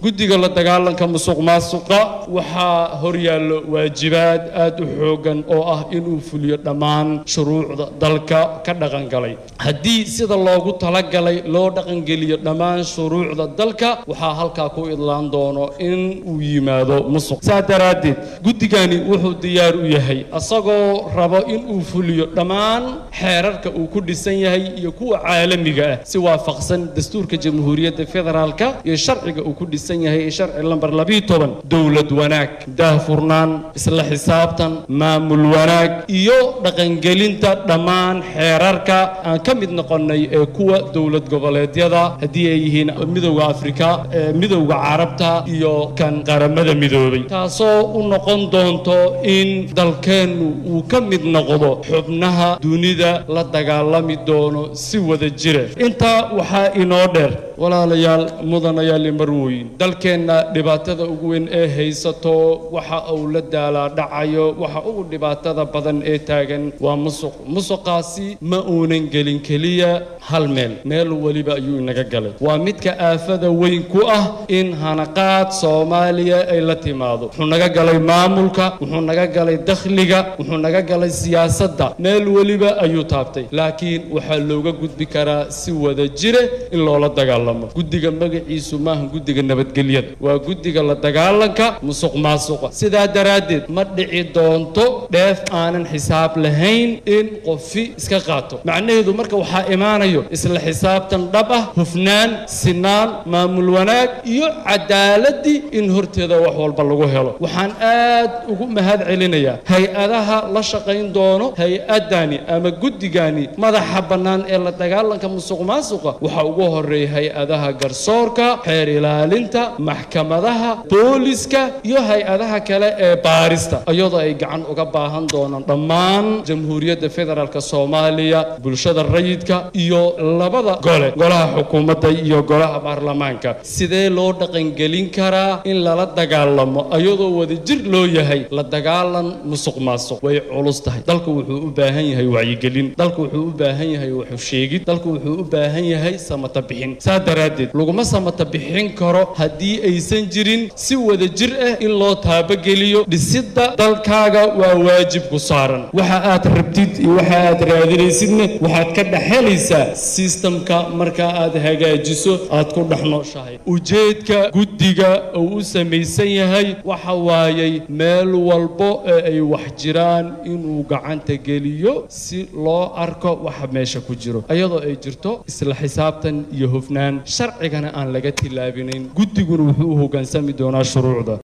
guddiga la dagaalanka musuqmaasuqa waxaa horyaallo waajibaad aad u xoogan oo ah inuu fuliyo dhammaan shuruucda dalka ka dhaqangalay haddii sida loogu talagalay loo dhaqangeliyo dhammaan shuruucda dalka waxaa halkaa ku idlaan doono in uu yimaado musuq saa daraaddeed guddigani wuxuu diyaar u yahay asagoo rabo inuu fuliyo dhammaan xeerarka uu ku dhisan yahay iyo kuwa caalamiga ah si waafaqsan dastuurka jamhuuriyadda federaalka iyo sharciga uu ku dhisan yahay ee sharci lambar 12 dowlad wanaag daahfurnaan isla xisaabtan maamul wanaag iyo dhaqangelinta dhammaan xeerarka aan ka mid noqonay ee kuwa dowlad goboleedyada haddii ay yihiin midowga Afrika midowga Carabta iyo kan qaramada midoobay taasoo u noqon doonto in dalkeenu uu ka mid noqdo xubnaha dunida la dagaalami doono si wada jira inta waxa inoo dheer walaalayaal mudanayaal marweyn dalkeena dhibaatada ugu weyn ee haysato waxa uu la daalaa dhacayo waxa ugu dhibaatada badan ee taagan waa musuqaasi ma uunan gelin kaliya hal meel waliba ayuu inaga galay waa midka aafada weyn ku ah in hanaqaad Soomaaliya ay la timaado wuxuu naga galay maamulka wuxuu naga galay dakhliga wuxuu naga galay siyaasadda meel waliba ayuu taabtay laakiin waxa looga gudbi karaa si wada jire in loola dagaalamo guddiga magaciisu maaha guddiga nabadgelyada waa guddiga la dagaalanka musuqmaasuqa sidaa daraaddeed ma dhici doonto dheef aanan xisaab lahayn in qofi iska qaato macnaheedu marka waxa imaanayo isla xisaabtan dhab ah hufnaan sinaan maamul wanaag iyo cadaalad in horteeda wax walba lagu helo waxaan aad ugu mahad celinayaa hay'adaha la shaqayn doono hay'adani ama guddigani madaxa bannaan ee la dagaalanka musuqmaasuqa waxa ugu horeeyay hay'adaha garsoorka xeer ilaalinta maxkamadaha booliska iyo hay'adaha kale ee baarista iyadoo ay gacan uga baahan doonaan dhammaan jamhuuriyadda federaalka Soomaaliya bulshada rayidka iyo labada golaha xukuumadda iyo golaha baarlamaanka sidee loo dhaqangelin karaa in lala dagaalamo iyadoo wada jir loo yahay la dagaalan musuqmaasuq way culus tahay dalku wuxuu u baahan yahay wacyigelin dalku wuxuu u baahan yahay wax sheegid dalku wuxuu u baahan yahay samata bixin saa daraaddeed laguma samata bixin karo haddii aysan jirin si wada jir ah in loo taabageliyo dhisidda dalkaaga waa waajib ku saaran waxa aad rabtid iyo waxa aad raadinaysidna waxaad ka dhaxelaysaa systemka marka aad hagaajiso aad ku dhaxnooshahay ujeedka guddiga uu u samaysan yahay waxa waayay meel walbo ee ay wax jiraan inuu gacanta geliyo si loo arko waxa meesha ku jiro ayadoo ay jirto isla xisaabtan iyo hufnaan sharcigana aan laga tilaabinayn guddiguna wuxuu u hoggaansami doonaa shuruucda